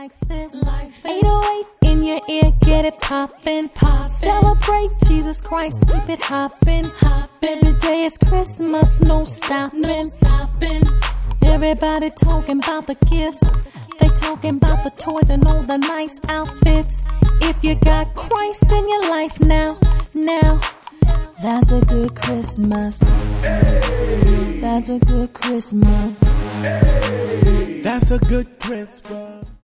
like this. 808 in your ear, get it poppin'. Celebrate Jesus Christ, keep it hoppin'. Every day is Christmas, no stoppin'. Everybody talking about the gifts. They talking about the toys and all the nice outfits. If you got Christ in your life now, that's a good Christmas. That's a good Christmas. That's a good Christmas.